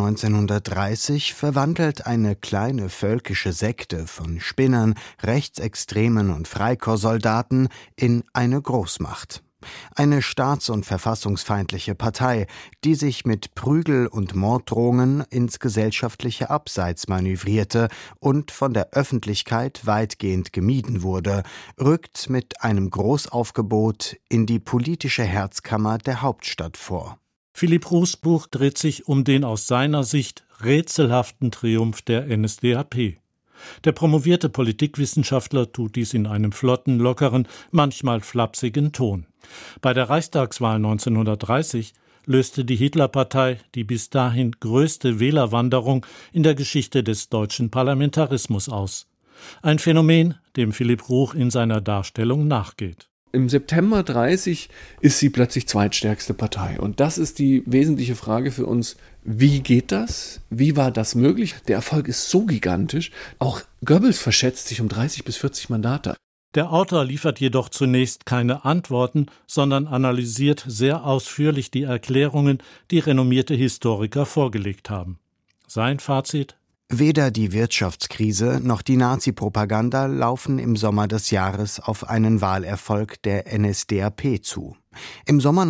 1930 verwandelt eine kleine völkische Sekte von Spinnern, Rechtsextremen und Freikorpssoldaten in eine Großmacht. Eine staats- und verfassungsfeindliche Partei, die sich mit Prügel- und Morddrohungen ins gesellschaftliche Abseits manövrierte und von der Öffentlichkeit weitgehend gemieden wurde, rückt mit einem Großaufgebot in die politische Herzkammer der Hauptstadt vor. Philipp Ruchs Buch dreht sich um den aus seiner Sicht rätselhaften Triumph der NSDAP. Der promovierte Politikwissenschaftler tut dies in einem flotten, lockeren, manchmal flapsigen Ton. Bei der Reichstagswahl 1930 löste die Hitlerpartei die bis dahin größte Wählerwanderung in der Geschichte des deutschen Parlamentarismus aus. Ein Phänomen, dem Philipp Ruch in seiner Darstellung nachgeht. Im September 30 ist sie plötzlich zweitstärkste Partei. Und das ist die wesentliche Frage für uns. Wie geht das? Wie war das möglich? Der Erfolg ist so gigantisch. Auch Goebbels verschätzt sich um 30 bis 40 Mandate. Der Autor liefert jedoch zunächst keine Antworten, sondern analysiert sehr ausführlich die Erklärungen, die renommierte Historiker vorgelegt haben. Sein Fazit: Weder die Wirtschaftskrise noch die Nazi-Propaganda laufen im Sommer des Jahres auf einen Wahlerfolg der NSDAP zu. Im Sommer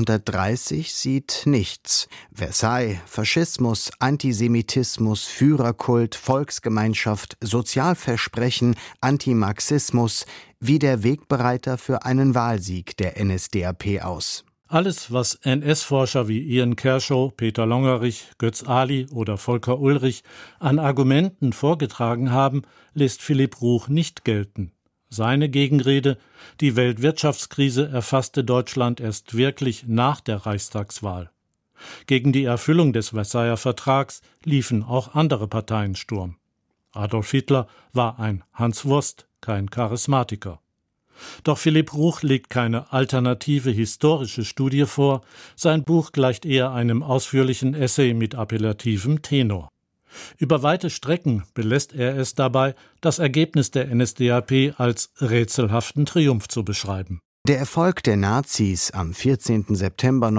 1930 sieht nichts. Versailles, Faschismus, Antisemitismus, Führerkult, Volksgemeinschaft, Sozialversprechen, Antimarxismus wie der Wegbereiter für einen Wahlsieg der NSDAP aus. Alles, was NS-Forscher wie Ian Kershaw, Peter Longerich, Götz Ali oder Volker Ulrich an Argumenten vorgetragen haben, lässt Philipp Ruch nicht gelten. Seine Gegenrede, die Weltwirtschaftskrise erfasste Deutschland erst wirklich nach der Reichstagswahl. Gegen die Erfüllung des Versailler Vertrags liefen auch andere Parteien Sturm. Adolf Hitler war ein Hans Wurst, kein Charismatiker. Doch Philipp Ruch legt keine alternative historische Studie vor, sein Buch gleicht eher einem ausführlichen Essay mit appellativem Tenor. Über weite Strecken belässt er es dabei, das Ergebnis der NSDAP als rätselhaften Triumph zu beschreiben. Der Erfolg der Nazis am 14. September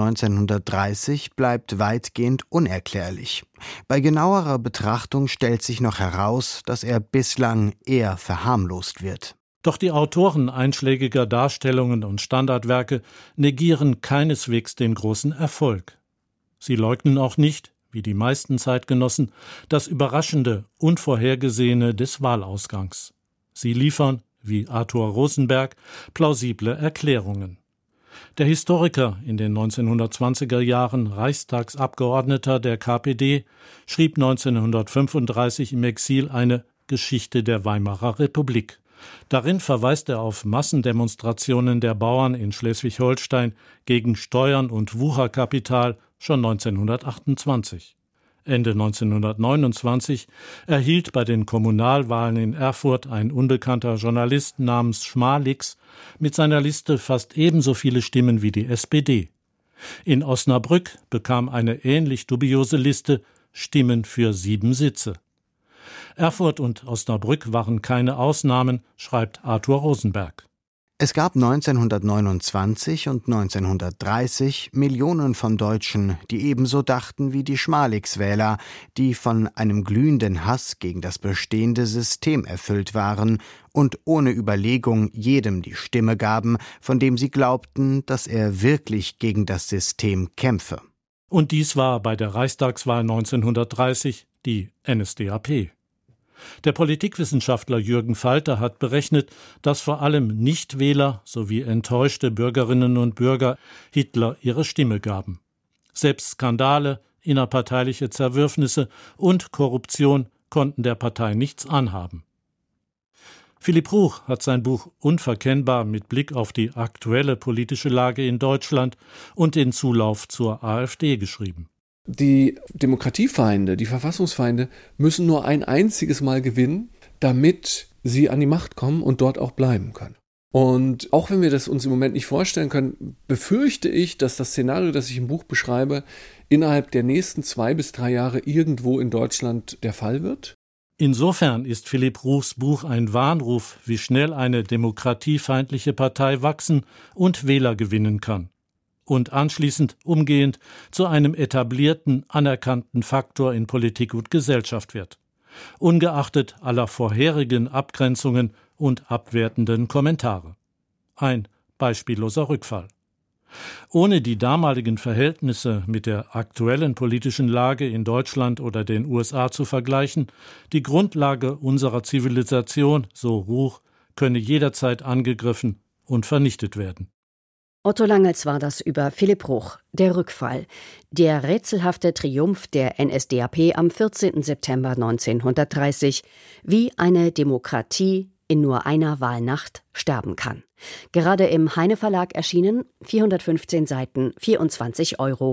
1930 bleibt weitgehend unerklärlich. Bei genauerer Betrachtung stellt sich noch heraus, dass er bislang eher verharmlost wird. Doch die Autoren einschlägiger Darstellungen und Standardwerke negieren keineswegs den großen Erfolg. Sie leugnen auch nicht, wie die meisten Zeitgenossen, das Überraschende, Unvorhergesehene des Wahlausgangs. Sie liefern, wie Arthur Rosenberg, plausible Erklärungen. Der Historiker, in den 1920er Jahren Reichstagsabgeordneter der KPD, schrieb 1935 im Exil eine Geschichte der Weimarer Republik. Darin verweist er auf Massendemonstrationen der Bauern in Schleswig-Holstein gegen Steuern und Wucherkapital schon 1928. Ende 1929 erhielt bei den Kommunalwahlen in Erfurt ein unbekannter Journalist namens Schmalix mit seiner Liste fast ebenso viele Stimmen wie die SPD. In Osnabrück bekam eine ähnlich dubiose Liste Stimmen für 7 Sitze. Erfurt und Osnabrück waren keine Ausnahmen, schreibt Arthur Rosenberg. Es gab 1929 und 1930 Millionen von Deutschen, die ebenso dachten wie die Schmalix-Wähler, die von einem glühenden Hass gegen das bestehende System erfüllt waren und ohne Überlegung jedem die Stimme gaben, von dem sie glaubten, dass er wirklich gegen das System kämpfe. Und dies war bei der Reichstagswahl 1930 die NSDAP. Der Politikwissenschaftler Jürgen Falter hat berechnet, dass vor allem Nichtwähler sowie enttäuschte Bürgerinnen und Bürger Hitler ihre Stimme gaben. Selbst Skandale, innerparteiliche Zerwürfnisse und Korruption konnten der Partei nichts anhaben. Philipp Ruch hat sein Buch unverkennbar mit Blick auf die aktuelle politische Lage in Deutschland und den Zulauf zur AfD geschrieben. Die Demokratiefeinde, die Verfassungsfeinde müssen nur ein einziges Mal gewinnen, damit sie an die Macht kommen und dort auch bleiben können. Und auch wenn wir das uns im Moment nicht vorstellen können, befürchte ich, dass das Szenario, das ich im Buch beschreibe, innerhalb der nächsten 2 bis 3 Jahre irgendwo in Deutschland der Fall wird. Insofern ist Philipp Ruchs Buch ein Warnruf, wie schnell eine demokratiefeindliche Partei wachsen und Wähler gewinnen kann. Und anschließend umgehend zu einem etablierten, anerkannten Faktor in Politik und Gesellschaft wird. Ungeachtet aller vorherigen Abgrenzungen und abwertenden Kommentare. Ein beispielloser Rückfall. Ohne die damaligen Verhältnisse mit der aktuellen politischen Lage in Deutschland oder den USA zu vergleichen, die Grundlage unserer Zivilisation, so Ruch, könne jederzeit angegriffen und vernichtet werden. Otto Langels war das über Philipp Ruch, der Rückfall, der rätselhafte Triumph der NSDAP am 14. September 1930, wie eine Demokratie in nur einer Wahlnacht sterben kann. Gerade im Heine Verlag erschienen, 415 Seiten, 24 €.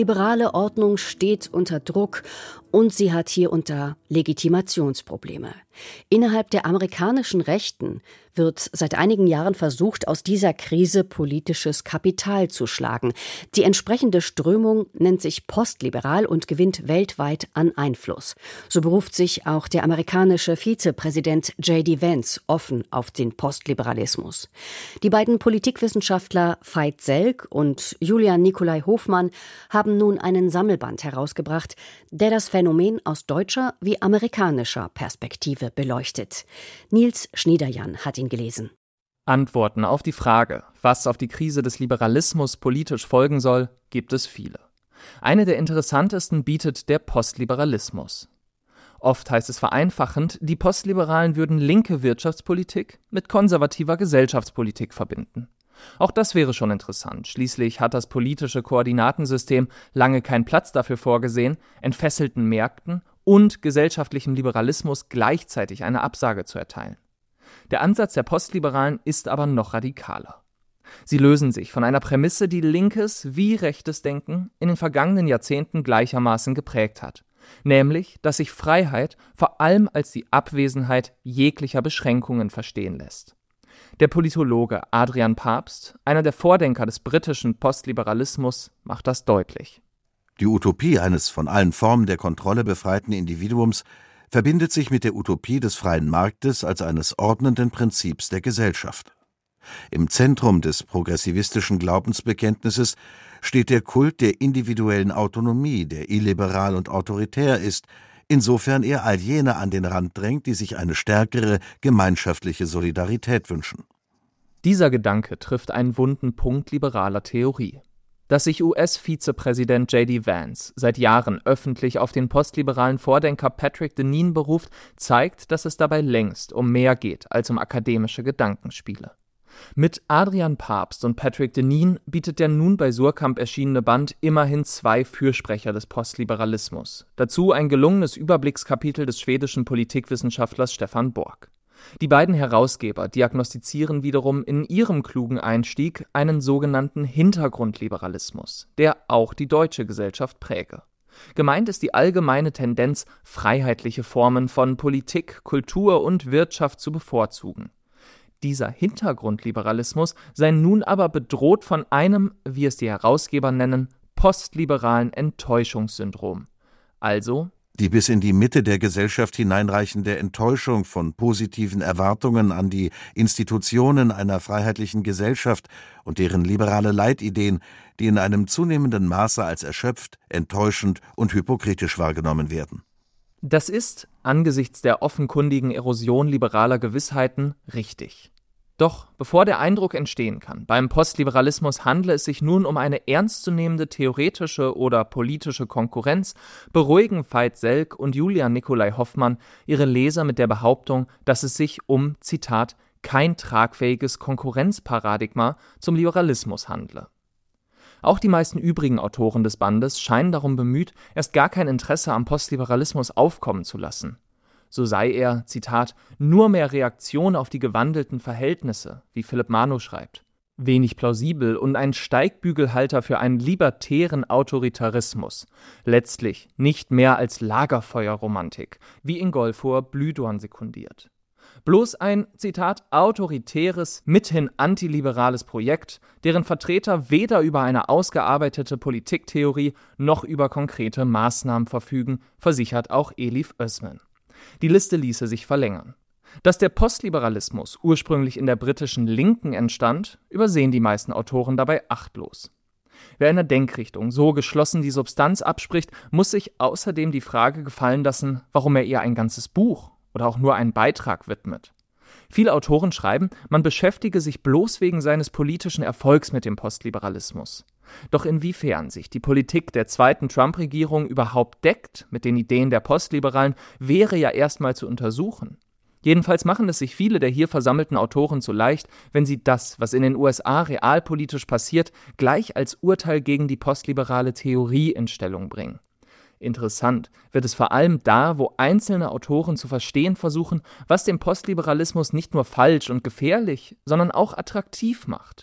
liberale Ordnung steht unter Druck und sie hat hierunter Legitimationsprobleme. Innerhalb der amerikanischen Rechten wird seit einigen Jahren versucht, aus dieser Krise politisches Kapital zu schlagen. Die entsprechende Strömung nennt sich postliberal und gewinnt weltweit an Einfluss. So beruft sich auch der amerikanische Vizepräsident J.D. Vance offen auf den Postliberalismus. Die beiden Politikwissenschaftler Veit Selk und Julian Nicolai Hofmann haben nun einen Sammelband herausgebracht, der das Phänomen aus deutscher wie amerikanischer Perspektive beleuchtet. Nils Schniederjan hat ihn gelesen. Antworten auf die Frage, was auf die Krise des Liberalismus politisch folgen soll, gibt es viele. Eine der interessantesten bietet der Postliberalismus. Oft heißt es vereinfachend, die Postliberalen würden linke Wirtschaftspolitik mit konservativer Gesellschaftspolitik verbinden. Auch das wäre schon interessant. Schließlich hat das politische Koordinatensystem lange keinen Platz dafür vorgesehen, entfesselten Märkten und gesellschaftlichem Liberalismus gleichzeitig eine Absage zu erteilen. Der Ansatz der Postliberalen ist aber noch radikaler. Sie lösen sich von einer Prämisse, die linkes wie rechtes Denken in den vergangenen Jahrzehnten gleichermaßen geprägt hat, nämlich, dass sich Freiheit vor allem als die Abwesenheit jeglicher Beschränkungen verstehen lässt. Der Politologe Adrian Pabst, einer der Vordenker des britischen Postliberalismus, macht das deutlich. Die Utopie eines von allen Formen der Kontrolle befreiten Individuums verbindet sich mit der Utopie des freien Marktes als eines ordnenden Prinzips der Gesellschaft. Im Zentrum des progressivistischen Glaubensbekenntnisses steht der Kult der individuellen Autonomie, der illiberal und autoritär ist, insofern er all jene an den Rand drängt, die sich eine stärkere gemeinschaftliche Solidarität wünschen. Dieser Gedanke trifft einen wunden Punkt liberaler Theorie. Dass sich US-Vizepräsident J.D. Vance seit Jahren öffentlich auf den postliberalen Vordenker Patrick Deneen beruft, zeigt, dass es dabei längst um mehr geht als um akademische Gedankenspiele. Mit Adrian Pabst und Patrick Deneen bietet der nun bei Suhrkamp erschienene Band immerhin 2 Fürsprecher des Postliberalismus. Dazu ein gelungenes Überblickskapitel des schwedischen Politikwissenschaftlers Stefan Bork. Die beiden Herausgeber diagnostizieren wiederum in ihrem klugen Einstieg einen sogenannten Hintergrundliberalismus, der auch die deutsche Gesellschaft präge. Gemeint ist die allgemeine Tendenz, freiheitliche Formen von Politik, Kultur und Wirtschaft zu bevorzugen. Dieser Hintergrundliberalismus sei nun aber bedroht von einem, wie es die Herausgeber nennen, postliberalen Enttäuschungssyndrom. Also die bis in die Mitte der Gesellschaft hineinreichende Enttäuschung von positiven Erwartungen an die Institutionen einer freiheitlichen Gesellschaft und deren liberale Leitideen, die in einem zunehmenden Maße als erschöpft, enttäuschend und hypokritisch wahrgenommen werden. Das ist, angesichts der offenkundigen Erosion liberaler Gewissheiten, richtig. Doch bevor der Eindruck entstehen kann, beim Postliberalismus handle es sich nun um eine ernstzunehmende theoretische oder politische Konkurrenz, beruhigen Veit Selk und Julian Nicolai Hofmann ihre Leser mit der Behauptung, dass es sich um, Zitat, kein tragfähiges Konkurrenzparadigma zum Liberalismus handle. Auch die meisten übrigen Autoren des Bandes scheinen darum bemüht, erst gar kein Interesse am Postliberalismus aufkommen zu lassen. So sei er, Zitat, nur mehr Reaktion auf die gewandelten Verhältnisse, wie Philipp Manow schreibt. Wenig plausibel und ein Steigbügelhalter für einen libertären Autoritarismus. Letztlich nicht mehr als Lagerfeuerromantik, wie Ingolfur Blühdorn sekundiert. Bloß ein, Zitat, autoritäres, mithin antiliberales Projekt, deren Vertreter weder über eine ausgearbeitete Politiktheorie noch über konkrete Maßnahmen verfügen, versichert auch Elif Özmen. Die Liste ließe sich verlängern. Dass der Postliberalismus ursprünglich in der britischen Linken entstand, übersehen die meisten Autoren dabei achtlos. Wer einer Denkrichtung so geschlossen die Substanz abspricht, muss sich außerdem die Frage gefallen lassen, warum er ihr ein ganzes Buch oder auch nur einen Beitrag widmet. Viele Autoren schreiben, man beschäftige sich bloß wegen seines politischen Erfolgs mit dem Postliberalismus. Doch inwiefern sich die Politik der zweiten Trump-Regierung überhaupt deckt mit den Ideen der Postliberalen, wäre ja erstmal zu untersuchen. Jedenfalls machen es sich viele der hier versammelten Autoren zu leicht, wenn sie das, was in den USA realpolitisch passiert, gleich als Urteil gegen die postliberale Theorie in Stellung bringen. Interessant wird es vor allem da, wo einzelne Autoren zu verstehen versuchen, was den Postliberalismus nicht nur falsch und gefährlich, sondern auch attraktiv macht.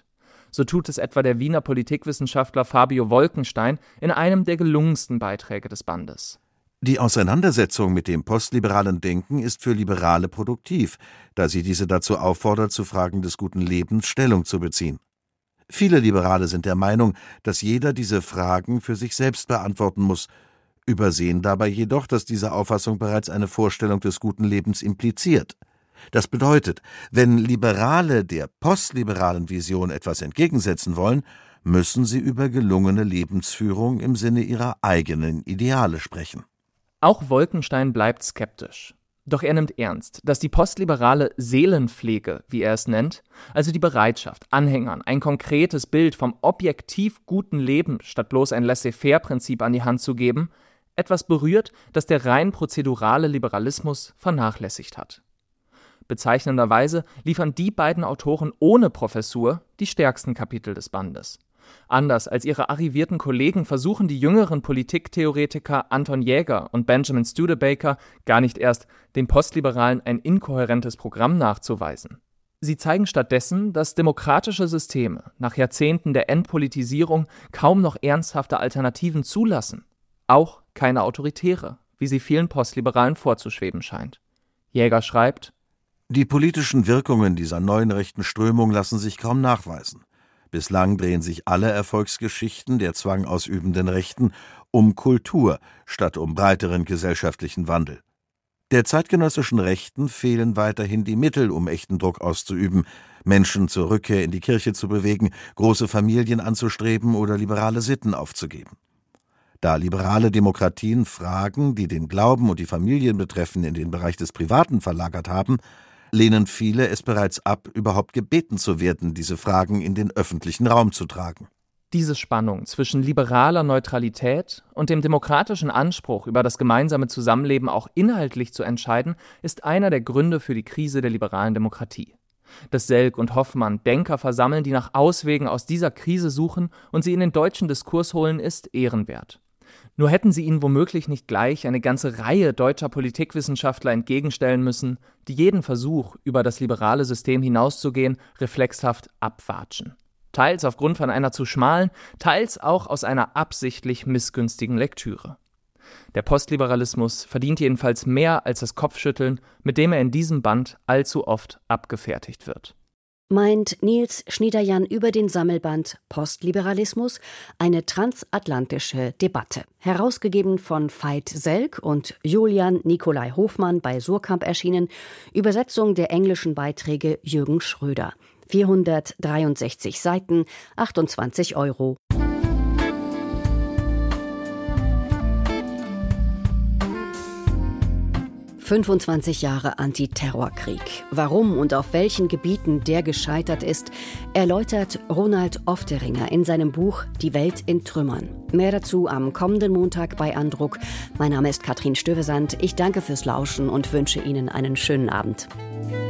So tut es etwa der Wiener Politikwissenschaftler Fabio Wolkenstein in einem der gelungensten Beiträge des Bandes. Die Auseinandersetzung mit dem postliberalen Denken ist für Liberale produktiv, da sie diese dazu auffordert, zu Fragen des guten Lebens Stellung zu beziehen. Viele Liberale sind der Meinung, dass jeder diese Fragen für sich selbst beantworten muss, übersehen dabei jedoch, dass diese Auffassung bereits eine Vorstellung des guten Lebens impliziert. Das bedeutet, wenn Liberale der postliberalen Vision etwas entgegensetzen wollen, müssen sie über gelungene Lebensführung im Sinne ihrer eigenen Ideale sprechen. Auch Wolkenstein bleibt skeptisch. Doch er nimmt ernst, dass die postliberale Seelenpflege, wie er es nennt, also die Bereitschaft, Anhängern ein konkretes Bild vom objektiv guten Leben statt bloß ein Laissez-faire-Prinzip an die Hand zu geben, etwas berührt, das der rein prozedurale Liberalismus vernachlässigt hat. Bezeichnenderweise liefern die beiden Autoren ohne Professur die stärksten Kapitel des Bandes. Anders als ihre arrivierten Kollegen versuchen die jüngeren Politiktheoretiker Anton Jäger und Benjamin Studebaker gar nicht erst, den Postliberalen ein inkohärentes Programm nachzuweisen. Sie zeigen stattdessen, dass demokratische Systeme nach Jahrzehnten der Entpolitisierung kaum noch ernsthafte Alternativen zulassen. Auch keine autoritäre, wie sie vielen Postliberalen vorzuschweben scheint. Jäger schreibt: Die politischen Wirkungen dieser neuen rechten Strömung lassen sich kaum nachweisen. Bislang drehen sich alle Erfolgsgeschichten der zwangausübenden Rechten um Kultur statt um breiteren gesellschaftlichen Wandel. Der zeitgenössischen Rechten fehlen weiterhin die Mittel, um echten Druck auszuüben, Menschen zur Rückkehr in die Kirche zu bewegen, große Familien anzustreben oder liberale Sitten aufzugeben. Da liberale Demokratien Fragen, die den Glauben und die Familien betreffen, in den Bereich des Privaten verlagert haben, lehnen viele es bereits ab, überhaupt gebeten zu werden, diese Fragen in den öffentlichen Raum zu tragen. Diese Spannung zwischen liberaler Neutralität und dem demokratischen Anspruch, über das gemeinsame Zusammenleben auch inhaltlich zu entscheiden, ist einer der Gründe für die Krise der liberalen Demokratie. Dass Selk und Hoffmann Denker versammeln, die nach Auswegen aus dieser Krise suchen und sie in den deutschen Diskurs holen, ist ehrenwert. Nur hätten sie ihnen womöglich nicht gleich eine ganze Reihe deutscher Politikwissenschaftler entgegenstellen müssen, die jeden Versuch, über das liberale System hinauszugehen, reflexhaft abwatschen. Teils aufgrund von einer zu schmalen, teils auch aus einer absichtlich missgünstigen Lektüre. Der Postliberalismus verdient jedenfalls mehr als das Kopfschütteln, mit dem er in diesem Band allzu oft abgefertigt wird. Meint Nils Schniederjan über den Sammelband Postliberalismus, eine transatlantische Debatte. Herausgegeben von Veit Selk und Julian Nikolai Hofmann, bei Suhrkamp erschienen. Übersetzung der englischen Beiträge Jürgen Schröder. 463 Seiten, 28 €. 25 Jahre Antiterrorkrieg. Warum und auf welchen Gebieten der gescheitert ist, erläutert Ronald Ofteringer in seinem Buch Die Welt in Trümmern. Mehr dazu am kommenden Montag bei Andruck. Mein Name ist Katrin Stövesand. Ich danke fürs Lauschen und wünsche Ihnen einen schönen Abend.